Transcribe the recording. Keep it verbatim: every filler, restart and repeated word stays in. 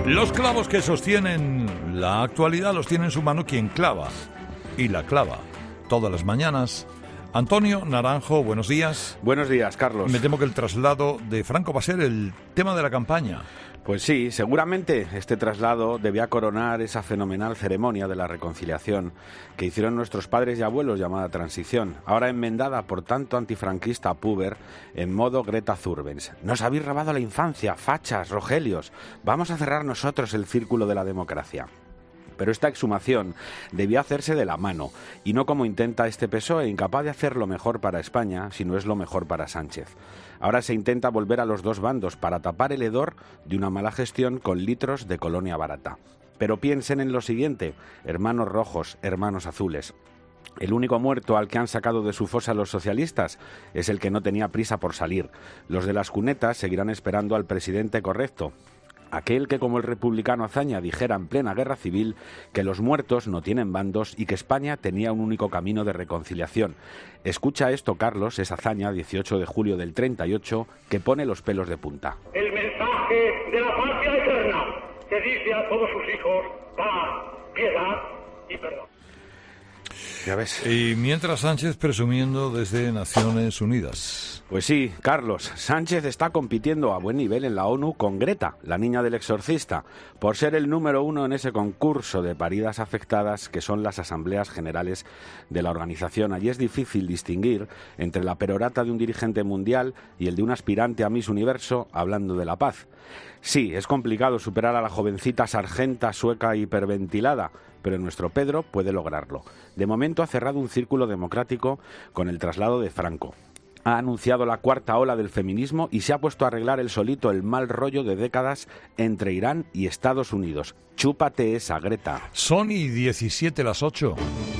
Los clavos que sostienen la actualidad los tiene en su mano quien clava, y la clava, todas las mañanas. Antonio Naranjo, buenos días. Buenos días, Carlos. Me temo que el traslado de Franco va a ser el tema de la campaña. Pues sí, seguramente este traslado debía coronar esa fenomenal ceremonia de la reconciliación que hicieron nuestros padres y abuelos llamada Transición, ahora enmendada por tanto antifranquista puber en modo Greta Thunberg. Nos habéis robado la infancia, fachas, Rogelios. Vamos a cerrar nosotros el círculo de la democracia. Pero esta exhumación debía hacerse de la mano, y no como intenta este P S O E, incapaz de hacer lo mejor para España, si no es lo mejor para Sánchez. Ahora se intenta volver a los dos bandos para tapar el hedor de una mala gestión con litros de colonia barata. Pero piensen en lo siguiente, hermanos rojos, hermanos azules. El único muerto al que han sacado de su fosa los socialistas es el que no tenía prisa por salir. Los de las cunetas seguirán esperando al presidente correcto. Aquel que, como el republicano Azaña, dijera en plena guerra civil que los muertos no tienen bandos y que España tenía un único camino de reconciliación. Escucha esto, Carlos, es Azaña, dieciocho de julio del treinta y ocho, que pone los pelos de punta. El mensaje de la patria eterna que dice a todos sus hijos paz, piedad y perdón. Ya ves. Y mientras Sánchez presumiendo desde Naciones Unidas. Pues sí, Carlos, Sánchez está compitiendo a buen nivel en la ONU con Greta, la niña del exorcista, por ser el número uno en ese concurso de paridas afectadas que son las asambleas generales de la organización. Allí es difícil distinguir entre la perorata de un dirigente mundial y el de un aspirante a Miss Universo hablando de la paz. Sí, es complicado superar a la jovencita sargenta sueca hiperventilada, pero nuestro Pedro puede lograrlo. De momento ha cerrado un círculo democrático con el traslado de Franco. Ha anunciado la cuarta ola del feminismo y se ha puesto a arreglar él solito el mal rollo de décadas entre Irán y Estados Unidos. Chúpate esa, Greta. Son y diecisiete las ocho.